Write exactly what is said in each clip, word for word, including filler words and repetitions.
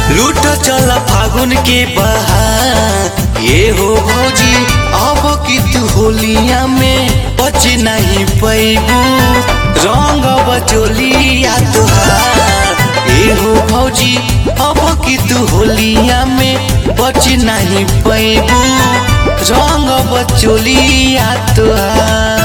लूट चला फागुन के बहार ये हो भौजी अब की तू होलिया में बच नहीं पैबू रंग बचोलिया तुहार ये हो भौजी अब की तू होलिया में बच नहीं पैबू रंग बचोलिया तुहार।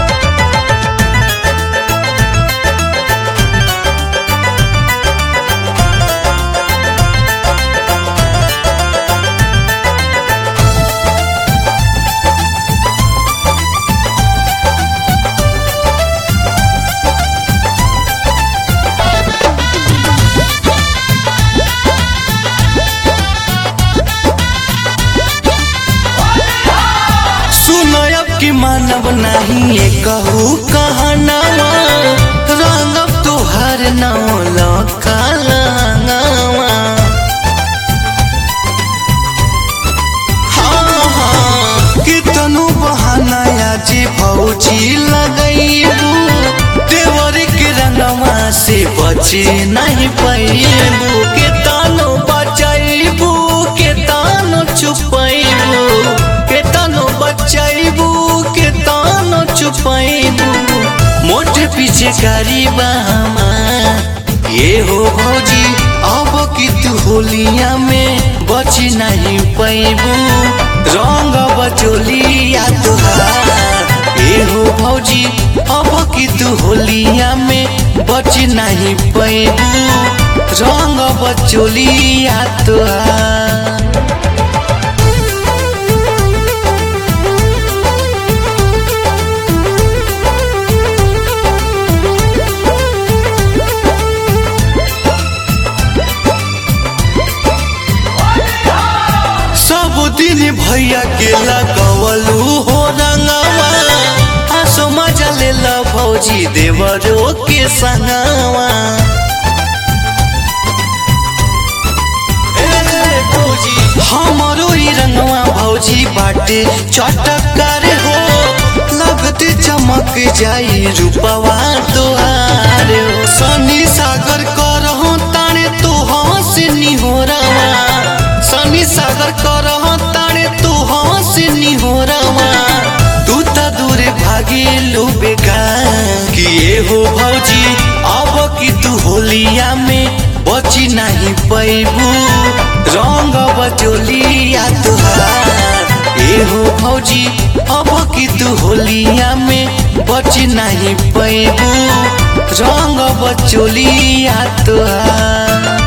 सुनब की मानव नहीं ये कहू कहनावा रंगब तुहार नाव लकालावा। हाँ हाँ कितनु बहाना जी भौजी लगैबू देवर के रंगवा से बचे नहीं पैबू के तानो बचैबू के तानो छुपैबू के तानो बचैबू के तानो छुपैबू मोटे पीछे गरीबा ये हो भौजी अब की तू होलिया में बच नहीं पैबू रंग बचोलिया तुहार ये हो भौजी अब की तू होलिया में बच नहीं पैबू रंग बचोलिया तुहार। सब दिन भैया के लगवलू हो रंगवा हंसो मजा ले ला भौजी देवरो के संगवा। भौजी हमारो ही रंगवा भौजी बाटे चटकार हो लगते चमक जाई रूपवा तोहार हो सनी सागर करहो ताने तो हंस निहोरवा सनी सागर करह तारे तू हंस निहोरवा तू त दूर भागेलू बेकार किए हो भौजी अब की तू होलिया में बची नहीं पैबू रंग बचोलिया तुहार ये हो भौजी अब की तू होलिया में बची नहीं पैबू रंग बचोलिया तुहार।